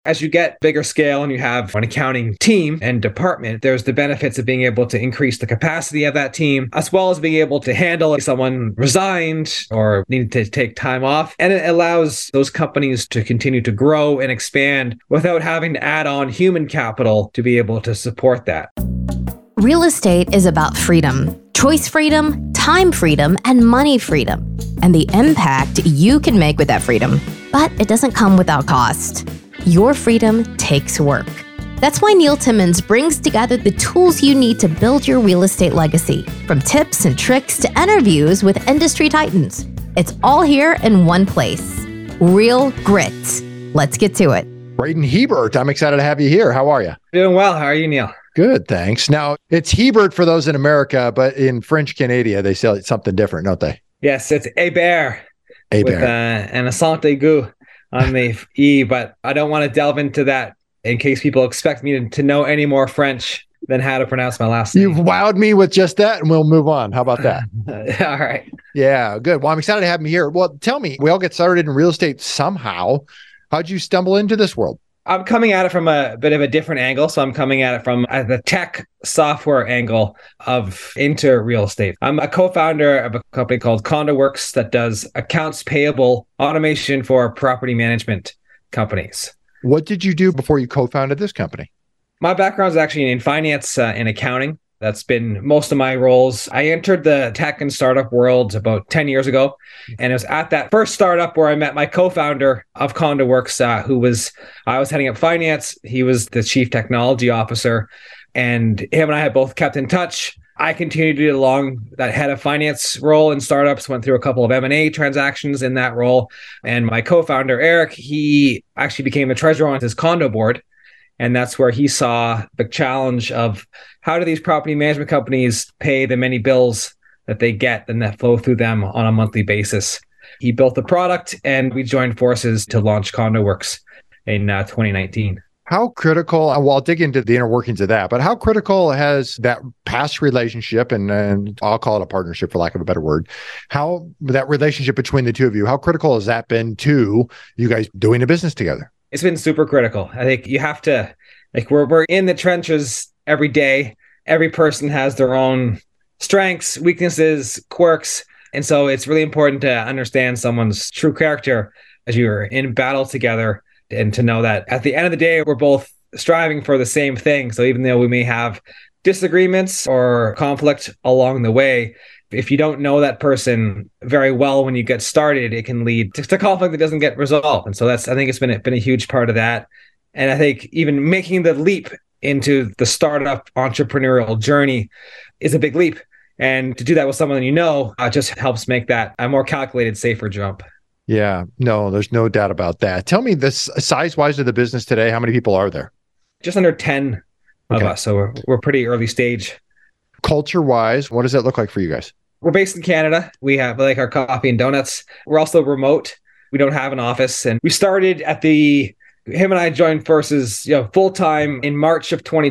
As you get bigger scale and you have an accounting team and department, there's the benefits of being able to increase the capacity of that team, as well as being able to handle if someone resigned or needed to take time off. And it allows those companies to continue to grow and expand without having to add on human capital to be able to support that. Real estate is about freedom, choice freedom, time freedom, and money freedom, and the impact you can make with that freedom. But it doesn't come without cost. Your freedom takes work. That's why Neil Timmons brings together the tools you need to build your real estate legacy, from tips and tricks to interviews with industry titans. It's all here in one place. Real Grit. Let's get to it. Braden Hebert, I'm excited to have you here. How are you? Doing well. How are you, Neil? Good, thanks. Now, it's Hebert for those in America, but in French Canada, they say something different, don't they? Yes, it's Hébert. Hébert. With an accent aigu on the E, but I don't want to delve into that in case people expect me to know any more French than how to pronounce my last name. You've wowed me with just that, and we'll move on. How about that? All right. Yeah, good. Well, I'm excited to have you here. Well, tell me, we all get started in real estate somehow. How'd you stumble into this world? I'm coming at it from a bit of a different angle. So I'm coming at it from the tech software angle of into real estate. I'm a co-founder of a company called CondoWorks that does accounts payable automation for property management companies. What did you do before you co-founded this company? My background is actually in finance and accounting. That's been most of my roles. I entered the tech and startup world about 10 years ago. And it was at that first startup where I met my co-founder of CondoWorks, I was heading up finance. He was the chief technology officer. And him and I had both kept in touch. I continued to do along that head of finance role in startups, went through a couple of M&A transactions in that role. And my co-founder, Eric, he actually became the treasurer on his condo board. And that's where he saw the challenge of how do these property management companies pay the many bills that they get and that flow through them on a monthly basis. He built the product and we joined forces to launch CondoWorks in 2019. How critical, well, I'll dig into the inner workings of that, but how critical has that past relationship, and I'll call it a partnership for lack of a better word, how that relationship between the two of you, how critical has that been to you guys doing a business together? It's been super critical. I think you have to, we're in the trenches every day. Every person has their own strengths, weaknesses, quirks. And so it's really important to understand someone's true character as you're in battle together and to know that at the end of the day, we're both striving for the same thing. So even though we may have disagreements or conflict along the way, if you don't know that person very well when you get started, it can lead to conflict that doesn't get resolved. And so I think it's been a huge part of that. And I think even making the leap into the startup entrepreneurial journey is a big leap. And to do that with someone you know just helps make that a more calculated, safer jump. Yeah, no, there's no doubt about that. Tell me this size-wise of the business today, how many people are there? Just under 10 of us. So we're pretty early stage. Culture-wise, what does that look like for you guys? We're based in Canada. We have our coffee and donuts. We're also remote. We don't have an office. And we started him and I joined forces, full-time in March, April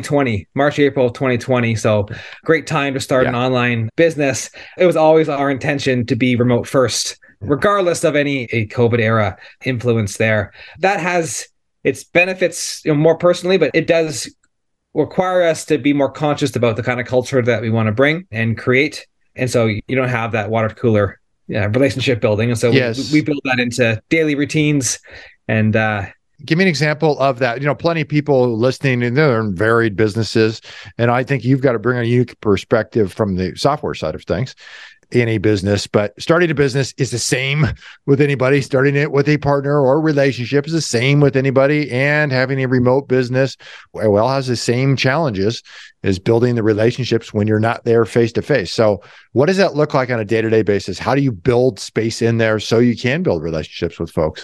of 2020. So great time to start an online business. It was always our intention to be remote first, regardless of any COVID era influence there. That has its benefits, more personally, but it does require us to be more conscious about the kind of culture that we want to bring and create. And so you don't have that water cooler relationship building. And so we build that into daily routines. And give me an example of that. Plenty of people listening, and they're in varied businesses. And I think you've got to bring a unique perspective from the software side of things in a business. But starting a business is the same with anybody. Starting it with a partner or relationship is the same with anybody. And having a remote business, has the same challenges as building the relationships when you're not there face to face. So what does that look like on a day-to-day basis? How do you build space in there so you can build relationships with folks?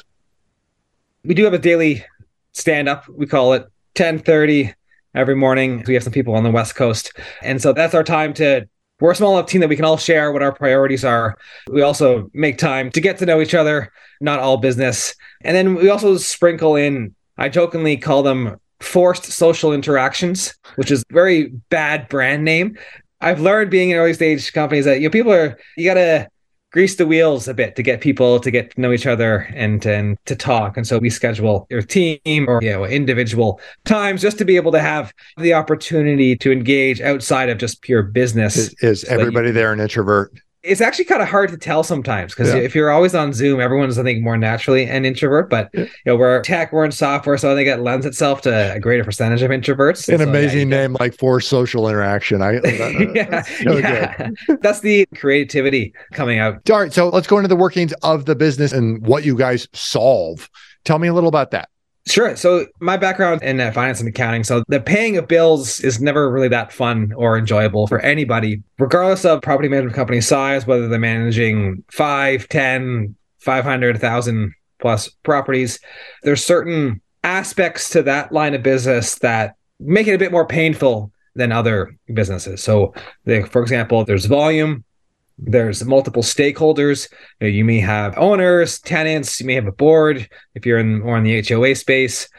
We do have a daily stand-up. We call it 10:30 every morning. We have some people on the West Coast. And so that's our time we're a small enough team that we can all share what our priorities are. We also make time to get to know each other, not all business. And then we also sprinkle in, I jokingly call them forced social interactions, which is a very bad brand name. I've learned being in early stage companies that you got to grease the wheels a bit to get people to get to know each other and to talk. And so we schedule your team or individual times just to be able to have the opportunity to engage outside of just pure business. Is everybody there an introvert? It's actually kind of hard to tell sometimes because if you're always on Zoom, everyone's, I think, more naturally an introvert. But we're tech, we're in software, so I think it lends itself to a greater percentage of introverts. An amazing name like for social interaction. That's the creativity coming out. All right, so let's go into the workings of the business and what you guys solve. Tell me a little about that. Sure. So my background in finance and accounting. So the paying of bills is never really that fun or enjoyable for anybody, regardless of property management company size, whether they're managing 5, 10, 500, 1,000 plus properties. There's certain aspects to that line of business that make it a bit more painful than other businesses. So for example, there's volume. There's multiple stakeholders. You may have owners, tenants, you may have a board if you're more in the HOA space.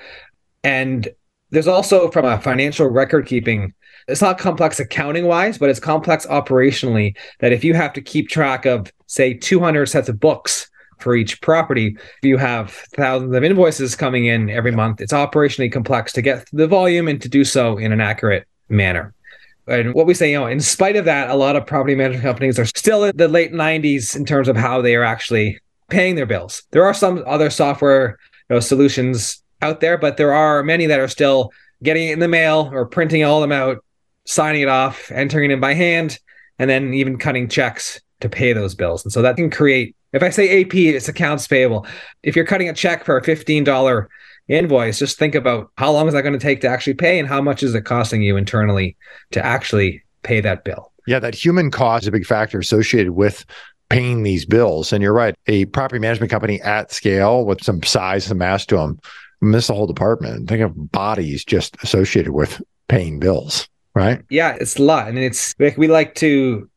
And there's also, from a financial record keeping, it's not complex accounting wise, but it's complex operationally, that if you have to keep track of, say, 200 sets of books for each property, if you have thousands of invoices coming in every month, it's operationally complex to get the volume and to do so in an accurate manner. And what we say, in spite of that, a lot of property management companies are still in the late 90s in terms of how they are actually paying their bills. There are some other software solutions out there, but there are many that are still getting it in the mail or printing all of them out, signing it off, entering it in by hand, and then even cutting checks to pay those bills. And so that can create, if I say AP, it's accounts payable. If you're cutting a check for a $15 invoice, just think about how long is that going to take to actually pay and how much is it costing you internally to actually pay that bill. Yeah, that human cost is a big factor associated with paying these bills. And you're right, a property management company at scale with some size, some mass to them, miss the whole department. Think of bodies just associated with paying bills, right? Yeah, it's a lot. And it's like we like to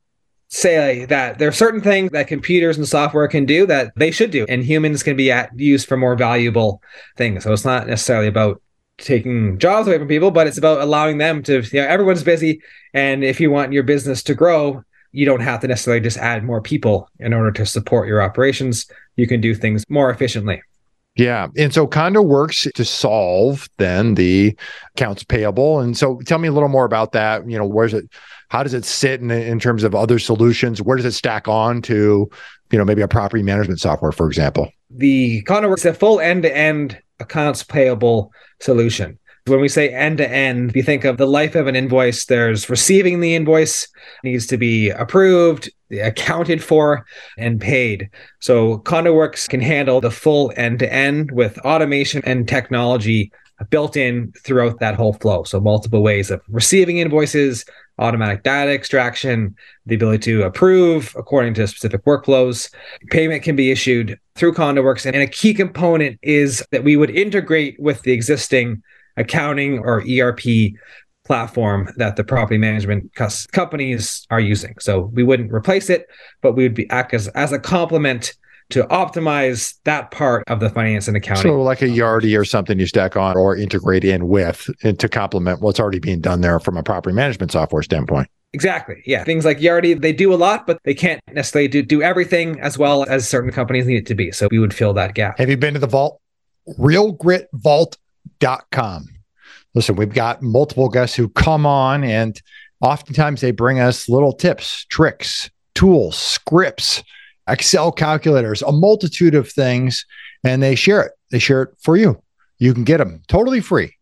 say that there are certain things that computers and software can do that they should do, and humans can be used for more valuable things. So it's not necessarily about taking jobs away from people, but it's about allowing them to, everyone's busy. And if you want your business to grow, you don't have to necessarily just add more people in order to support your operations. You can do things more efficiently. Yeah. And so Condo works to solve then the accounts payable. And so tell me a little more about that. Where's it? How does it sit in terms of other solutions? Where does it stack on to, maybe a property management software, for example? The Condo works a full end-to-end accounts payable solution. When we say end-to-end, if you think of the life of an invoice, there's receiving the invoice, needs to be approved, accounted for, and paid. So CondoWorks can handle the full end-to-end with automation and technology built in throughout that whole flow. So multiple ways of receiving invoices, automatic data extraction, the ability to approve according to specific workflows. Payment can be issued through CondoWorks. And a key component is that we would integrate with the existing accounting or ERP platform that the property management companies are using. So we wouldn't replace it, but we would act as a complement to optimize that part of the finance and accounting. So like a Yardi or something you stack on or integrate in with to complement what's already being done there from a property management software standpoint. Exactly. Yeah. Things like Yardi, they do a lot, but they can't necessarily do everything as well as certain companies need it to be. So we would fill that gap. Have you been to the vault? RealGritVault.com. Listen, we've got multiple guests who come on and oftentimes they bring us little tips, tricks, tools, scripts, Excel calculators, a multitude of things, and they share it. They share it for you. You can get them totally free,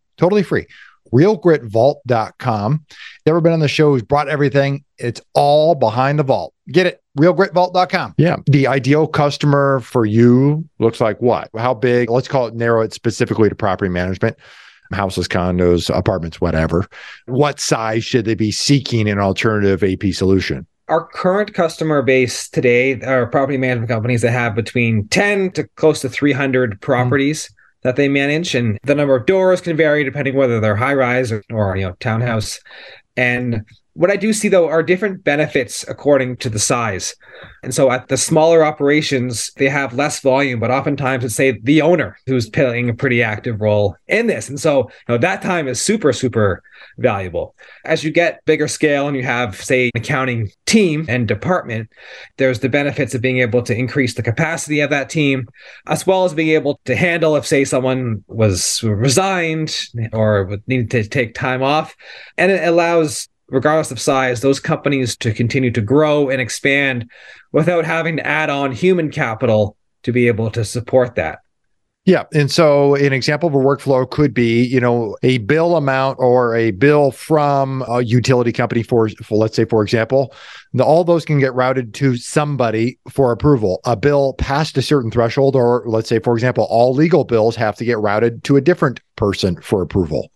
realgritvault.com. Ever been on the show who's brought everything? It's all behind the vault. Get it, realgritvault.com. Yeah. The ideal customer for you looks like what? How big? Let's narrow it specifically to property management. Houses, condos, apartments, whatever. What size should they be seeking an alternative AP solution? Our current customer base today are property management companies that have between 10 to close to 300 properties that they manage. And the number of doors can vary depending whether they're high rise or townhouse. And What I do see, though, are different benefits according to the size. And so at the smaller operations, they have less volume, but oftentimes it's, say, the owner who's playing a pretty active role in this. And so that time is super, super valuable. As you get bigger scale and you have, say, an accounting team and department, there's the benefits of being able to increase the capacity of that team, as well as being able to handle if, say, someone was resigned or needed to take time off. And it allows, regardless of size, those companies to continue to grow and expand without having to add on human capital to be able to support that. Yeah. And so an example of a workflow could be, a bill amount or a bill from a utility company for let's say, for example, all those can get routed to somebody for approval. A bill past a certain threshold, or let's say, for example, all legal bills have to get routed to a different person for approval.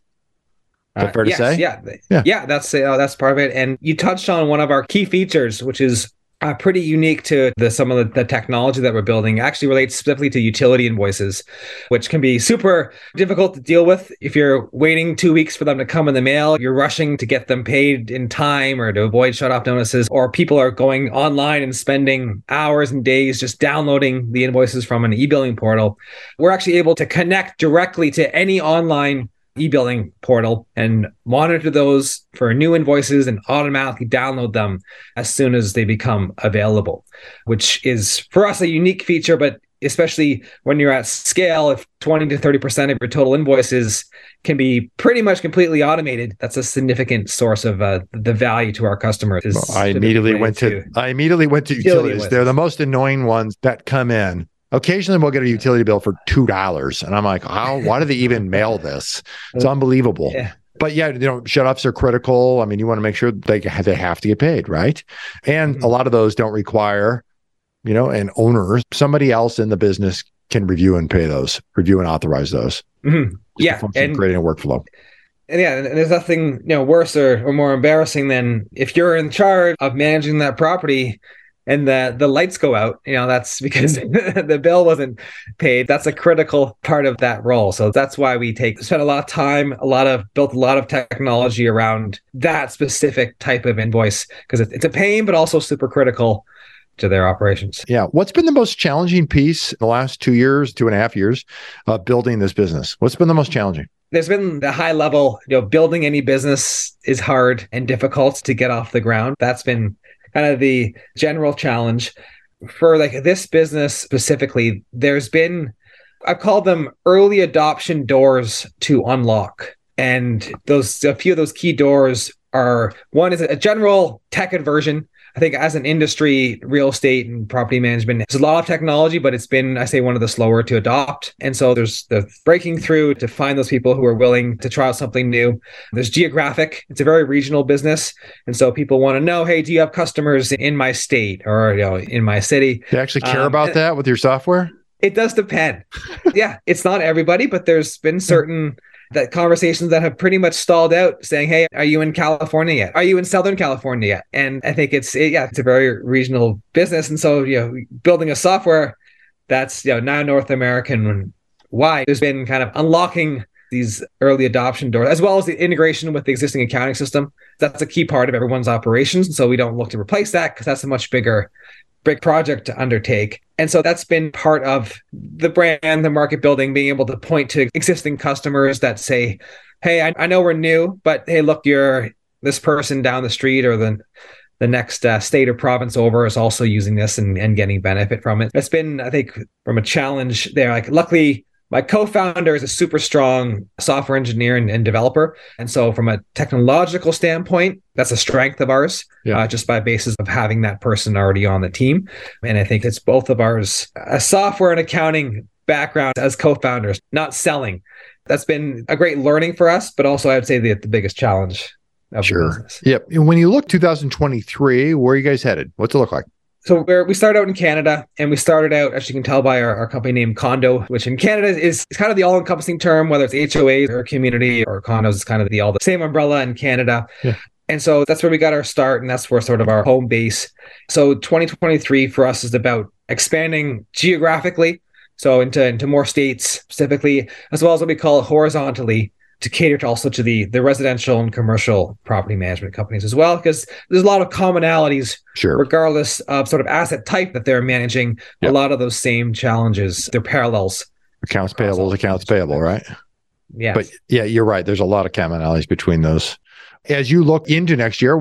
Is that fair to say? Yeah, that's part of it. And you touched on one of our key features, which is pretty unique to some of the technology that we're building. It actually relates specifically to utility invoices, which can be super difficult to deal with. If you're waiting 2 weeks for them to come in the mail, you're rushing to get them paid in time or to avoid shut-off notices, or people are going online and spending hours and days just downloading the invoices from an e-billing portal. We're actually able to connect directly to any online e-billing portal and monitor those for new invoices and automatically download them as soon as they become available, which is for us a unique feature, but especially when you're at scale, if 20 to 30% of your total invoices can be pretty much completely automated, that's a significant source of the value to our customers. I immediately went to utilities. They're the most annoying ones that come in. Occasionally we'll get a utility bill for $2. And I'm like, why do they even mail this? It's unbelievable. Yeah. But yeah, shut-offs are critical. I mean, you want to make sure they have to get paid, right? And a lot of those don't require, an owner, somebody else in the business can review and authorize those. Mm-hmm. Yeah. And creating a workflow. And there's nothing, worse or more embarrassing than if you're in charge of managing that property and the lights go out, that's because the bill wasn't paid. That's a critical part of that role. So that's why we spend a lot of time, built a lot of technology around that specific type of invoice, because it's a pain, but also super critical to their operations. Yeah. What's been the most challenging piece in the last 2.5 years of building this business? What's been the most challenging? There's been the high level, building any business is hard and difficult to get off the ground. That's been kind of the general challenge. For this business specifically, there's been, I've called them early adoption doors to unlock. And a few of those key doors are, one is a general tech aversion. I think as an industry, real estate and property management, there's a lot of technology, but it's been, I say, one of the slower to adopt. And so there's the breaking through to find those people who are willing to try out something new. There's geographic. It's a very regional business. And so people want to know, hey, do you have customers in my state or in my city? They actually care about that with your software? It does depend. Yeah, it's not everybody, but there's been certain conversations that have pretty much stalled out saying, hey, are you in California yet? Are you in Southern California yet? And I think it's a very regional business. And so, building a software that's, now North American wide, there's been kind of unlocking these early adoption doors, as well as the integration with the existing accounting system. That's a key part of everyone's operations. And so we don't look to replace that because that's a much big project to undertake. And so that's been part of the brand, the market building, being able to point to existing customers that say, hey, I know we're new, but hey, look, you're this person down the street or the next state or province over is also using this and getting benefit from it. It's been, I think, from a challenge there. Luckily, my co-founder is a super strong software engineer and developer. And so from a technological standpoint, that's a strength of ours, just by basis of having that person already on the team. And I think it's both of ours, a software and accounting background as co-founders, not selling. That's been a great learning for us, but also I would say the biggest challenge of the business. Yep. And when you look 2023, where are you guys headed? What's it look like? So we started out in Canada, and we started out, as you can tell by our company name, Condo, which in Canada is kind of the all-encompassing term, whether it's HOAs or community or condos, is kind of the same umbrella in Canada. Yeah. And so that's where we got our start, and that's where sort of our home base. So 2023 for us is about expanding geographically, so into more states specifically, as well as what we call horizontally, to cater to also to the residential and commercial property management companies as well, because there's a lot of commonalities, regardless of sort of asset type that they're managing. A lot of those same challenges, they're parallels. Accounts payable is accounts payable, right? Yeah. But yeah, you're right. There's a lot of commonalities between those. As you look into next year,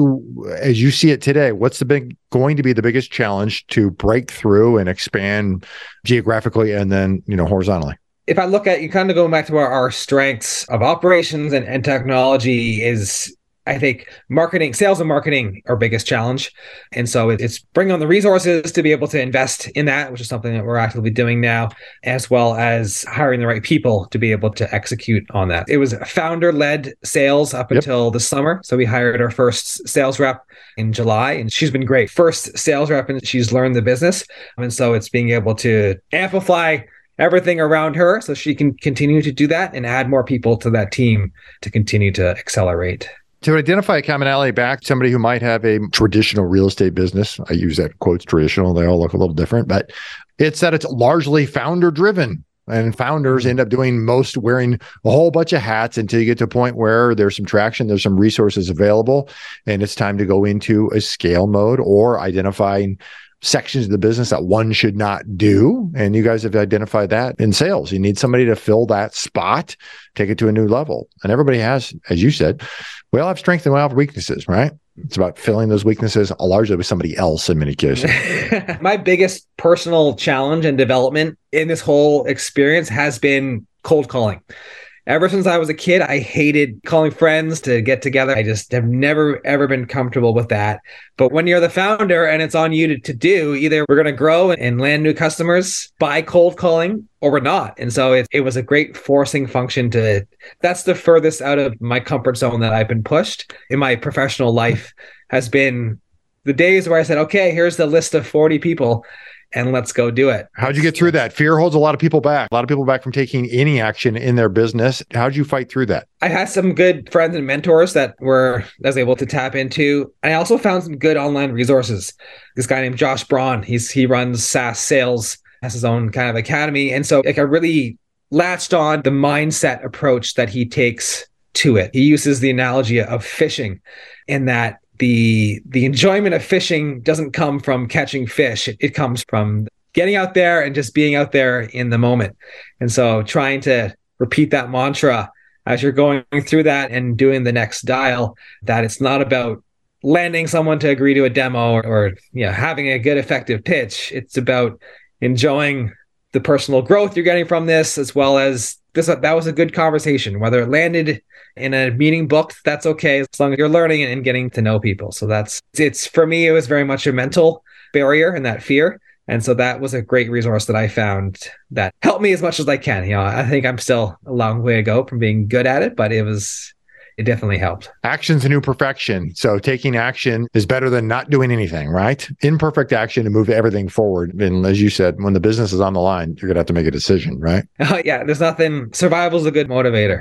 as you see it today, what's going to be the biggest challenge to break through and expand geographically and then, horizontally? If I look at, you kind of go back to our strengths of operations and technology is, I think, sales and marketing, our biggest challenge. And so it's bringing on the resources to be able to invest in that, which is something that we're actively doing now, as well as hiring the right people to be able to execute on that. It was founder-led sales up until the summer. So we hired our first sales rep in July, and she's been great. First sales rep, and she's learned the business. And so it's being able to amplify everything around her so she can continue to do that and add more people to that team to continue to accelerate. To identify a commonality back, somebody who might have a traditional real estate business, I use that quotes traditional, they all look a little different, but it's that it's largely founder driven, and founders end up wearing a whole bunch of hats until you get to a point where there's some traction, there's some resources available, and it's time to go into a scale mode or identifying sections of the business that one should not do. And you guys have identified that in sales. You need somebody to fill that spot, take it to a new level. And everybody has, as you said, we all have strengths and we all have weaknesses, right? It's about filling those weaknesses largely with somebody else in many cases. My biggest personal challenge and development in this whole experience has been cold calling. Ever since I was a kid, I hated calling friends to get together. I just have never, ever been comfortable with that. But when you're the founder and it's on you to do, either we're going to grow and land new customers by cold calling or we're not. And so it was a great forcing function that's the furthest out of my comfort zone that I've been pushed in my professional life has been the days where I said, okay, here's the list of 40 people. And let's go do it. How'd you get through that? Fear holds a lot of people back from taking any action in their business. How'd you fight through that? I had some good friends and mentors that I was able to tap into. And I also found some good online resources. This guy named Josh Braun, he runs SaaS sales, has his own kind of academy. And so I really latched on the mindset approach that he takes to it. He uses the analogy of fishing in that the enjoyment of fishing doesn't come from catching fish. It comes from getting out there and just being out there in the moment. And so trying to repeat that mantra as you're going through that and doing the next dial, that it's not about landing someone to agree to a demo or having a good effective pitch. It's about enjoying the personal growth you're getting from this, as well as that was a good conversation. Whether it landed in a meeting booked, that's okay, as long as you're learning and getting to know people. So it's for me, it was very much a mental barrier and that fear. And so that was a great resource that I found that helped me as much as I can. I think I'm still a long way to go from being good at it, but it definitely helped. Action's the new perfection. So taking action is better than not doing anything, right? Imperfect action to move everything forward. And as you said, when the business is on the line, you're going to have to make a decision, right? Yeah, survival is a good motivator.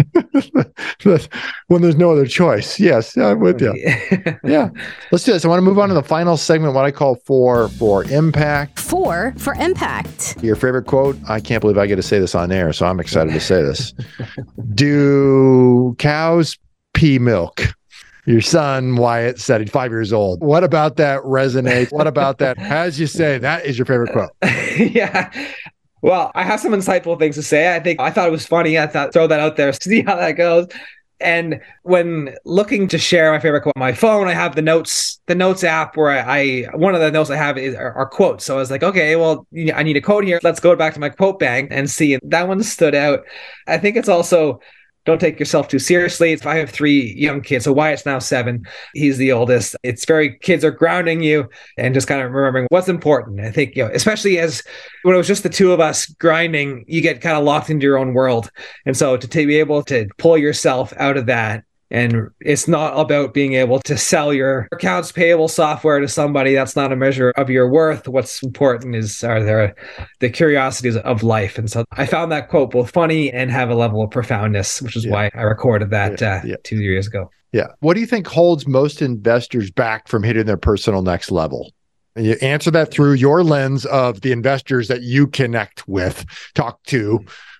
When there's no other choice. Yes, I'm with you. Yeah. Let's do this. I want to move on to the final segment, what I call for impact. For impact. Your favorite quote? I can't believe I get to say this on air, so I'm excited to say this. Do cows pee milk? Your son, Wyatt, said he's 5 years old. What about that resonates? What about that? As you say, that is your favorite quote. Yeah. Well, I have some insightful things to say. I thought it was funny. I thought throw that out there, see how that goes. And when looking to share my favorite quote on my phone, I have the notes app where one of the notes I have are quotes. So I was like, okay, well, I need a quote here. Let's go back to my quote bank and see. And that one stood out. I think it's also, don't take yourself too seriously. I have 3 young kids. So Wyatt's now 7. He's the oldest. Kids are grounding you and just kind of remembering what's important. I think, especially as when it was just the 2 of us grinding, you get kind of locked into your own world. And so to be able to pull yourself out of that, and it's not about being able to sell your accounts payable software to somebody. That's not a measure of your worth. What's important are the curiosities of life. And so I found that quote both funny and have a level of profoundness, which is why I recorded that 2 years ago. Yeah. What do you think holds most investors back from hitting their personal next level? And you answer that through your lens of the investors that you connect with, talk to.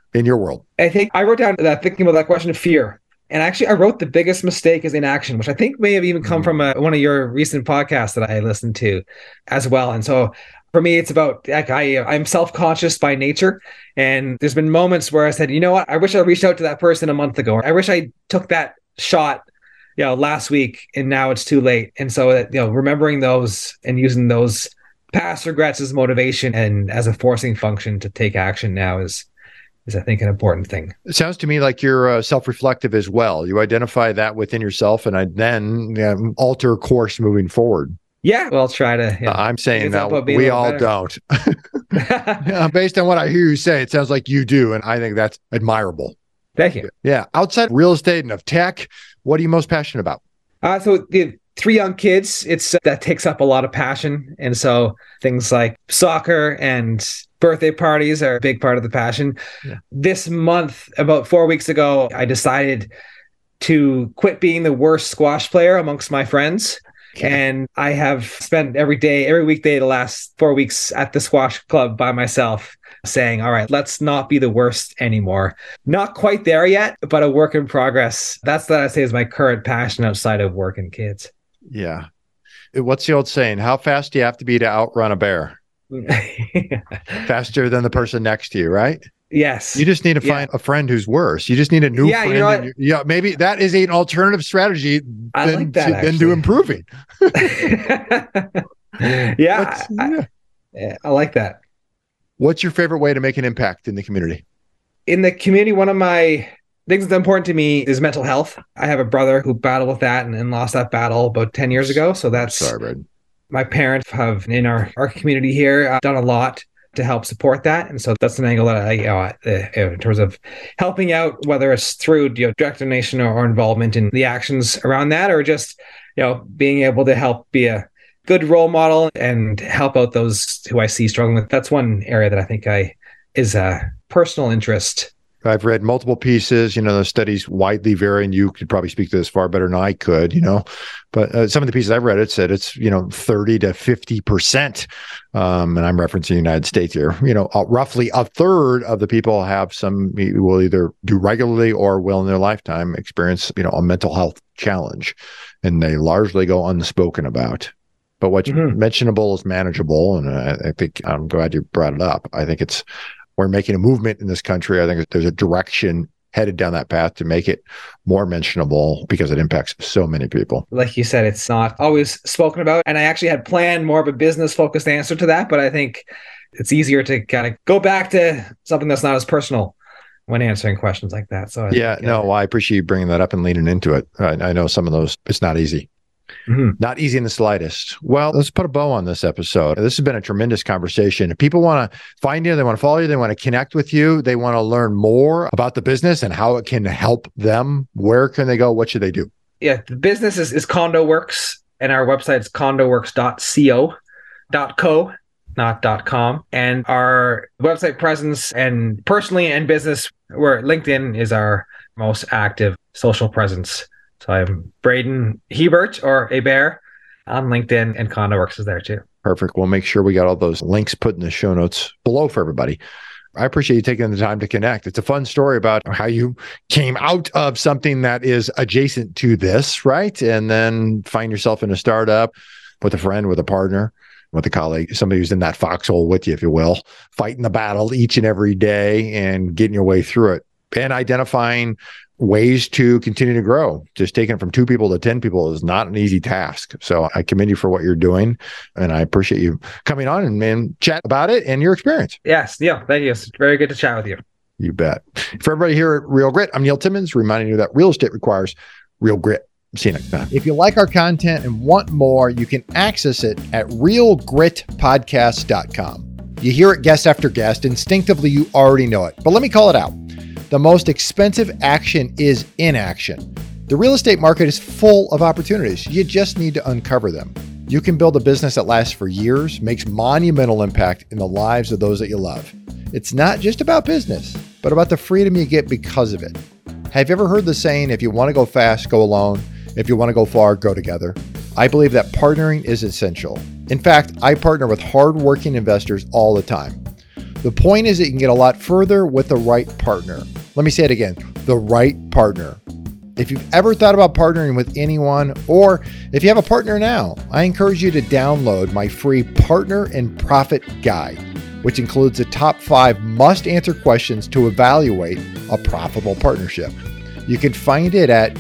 in your world? I think I wrote down that thinking about that question of fear. And actually, I wrote the biggest mistake is inaction, which I think may have even come from one of your recent podcasts that I listened to as well. And so for me, it's about like I'm self-conscious by nature. And there's been moments where I said, you know what, I wish I reached out to that person a month ago. Or I wish I took that shot, last week, and now it's too late. And so that, remembering those and using those past regrets as motivation and as a forcing function to take action now is I think an important thing. It sounds to me like you're self-reflective as well. You identify that within yourself and I then alter course moving forward. Yeah, well, try to. I'm saying that we all don't. Based on what I hear you say, it sounds like you do. And I think that's admirable. Thank you. Yeah. Outside real estate and of tech, what are you most passionate about? So the 3 young kids, that takes up a lot of passion. And so things like soccer and birthday parties are a big part of the passion. Yeah. This month, about 4 weeks ago, I decided to quit being the worst squash player amongst my friends. Okay. And I have spent every weekday, the last 4 weeks at the squash club by myself saying, all right, let's not be the worst anymore. Not quite there yet, but a work in progress. That's what I say is my current passion outside of work and kids. Yeah. What's the old saying? How fast do you have to be to outrun a bear? Faster than the person next to you, right? Yes. You just need to find a friend who's worse. You just need a new friend. Maybe that is an alternative strategy than to improving. I like that. What's your favorite way to make an impact in the community? In the community, one of my things that's important to me is mental health. I have a brother who battled with that and lost that battle about 10 years ago. So that's... Sorry, Brad. My parents have, in our community here, done a lot to help support that. And so that's an angle that I, in terms of helping out, whether it's through direct donation or involvement in the actions around that, or just, being able to help be a good role model and help out those who I see struggling with. That's one area that I think is a personal interest. I've read multiple pieces, the studies widely vary, and you could probably speak to this far better than I could, but some of the pieces I've read, it said it's, 30 to 50%. And I'm referencing the United States here, roughly a third of the people will either do regularly or will in their lifetime experience, a mental health challenge, and they largely go unspoken about. But what's mentionable is manageable. And I think I'm glad you brought it up. I think we're making a movement in this country. I think there's a direction headed down that path to make it more mentionable because it impacts so many people. Like you said, it's not always spoken about. And I actually had planned more of a business-focused answer to that, but I think it's easier to kind of go back to something that's not as personal when answering questions like that. So I appreciate you bringing that up and leaning into it. I know some of those, it's not easy. Mm-hmm. Not easy in the slightest. Well, let's put a bow on this episode. This has been a tremendous conversation. If people want to find you, they want to follow you, they want to connect with you, they want to learn more about the business and how it can help them, where can they go? What should they do? Yeah, the business is CondoWorks, and our website is condoworks.co, not .com. And our website presence, and personally and business, where LinkedIn is our most active social presence. So I'm Braden Hebert, or A Bear, on LinkedIn, and CondoWorks is there too. Perfect. We'll make sure we got all those links put in the show notes below for everybody. I appreciate you taking the time to connect. It's a fun story about how you came out of something that is adjacent to this, right? And then find yourself in a startup with a friend, with a partner, with a colleague, somebody who's in that foxhole with you, if you will, fighting the battle each and every day and getting your way through it and identifying ways to continue to grow. Just taking it from 2 people to 10 people is not an easy task. So I commend you for what you're doing. And I appreciate you coming on and chat about it and your experience. Yes. Yeah. Thank you. It's very good to chat with you. You bet. For everybody here at Real Grit, I'm Neil Timmons, reminding you that real estate requires real grit. See you next time. If you like our content and want more, you can access it at realgritpodcast.com. You hear it guest after guest. Instinctively, you already know it. But let me call it out. The most expensive action is inaction. The real estate market is full of opportunities. You just need to uncover them. You can build a business that lasts for years, makes monumental impact in the lives of those that you love. It's not just about business, but about the freedom you get because of it. Have you ever heard the saying, if you want to go fast, go alone. If you want to go far, go together. I believe that partnering is essential. In fact, I partner with hardworking investors all the time. The point is that you can get a lot further with the right partner. Let me say it again, the right partner. If you've ever thought about partnering with anyone, or if you have a partner now, I encourage you to download my free Partner and Profit Guide, which includes the top 5 must-answer questions to evaluate a profitable partnership. You can find it at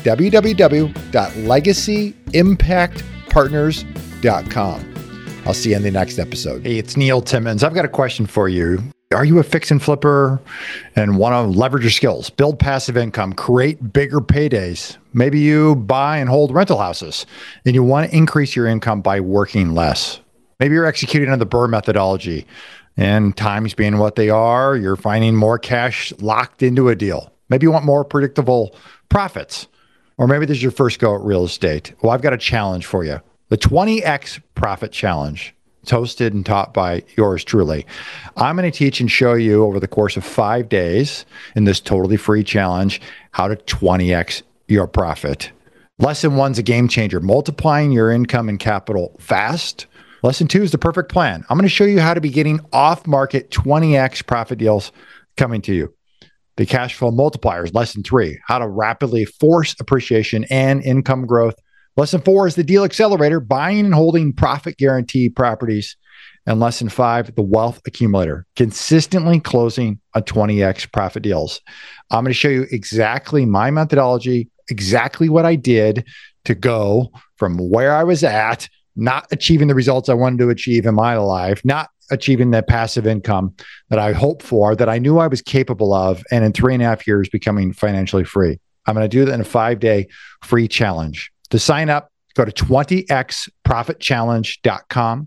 www.legacyimpactpartners.com. I'll see you in the next episode. Hey, it's Neil Timmons. I've got a question for you. Are you a fix and flipper and want to leverage your skills, build passive income, create bigger paydays? Maybe you buy and hold rental houses and you want to increase your income by working less. Maybe you're executing on the BRRRR methodology and times being what they are, you're finding more cash locked into a deal. Maybe you want more predictable profits, or maybe this is your first go at real estate. Well, I've got a challenge for you. The 20X Profit Challenge. It's hosted and taught by yours truly. I'm going to teach and show you over the course of 5 days in this totally free challenge how to 20X your profit. Lesson 1's a game changer, multiplying your income and capital fast. Lesson 2 is the perfect plan. I'm going to show you how to be getting off-market 20X profit deals coming to you. The cash flow multipliers, lesson 3, how to rapidly force appreciation and income growth. Lesson 4 is the deal accelerator, buying and holding profit guarantee properties. And lesson 5, the wealth accumulator, consistently closing on 20X profit deals. I'm going to show you exactly my methodology, exactly what I did to go from where I was at, not achieving the results I wanted to achieve in my life, not achieving that passive income that I hoped for, that I knew I was capable of, and in 3.5 years becoming financially free. I'm going to do that in a 5-day free challenge. To sign up, go to 20xprofitchallenge.com,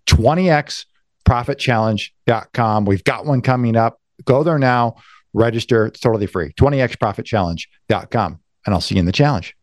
20xprofitchallenge.com. We've got one coming up. Go there now, register. It's totally free, 20xprofitchallenge.com. And I'll see you in the challenge.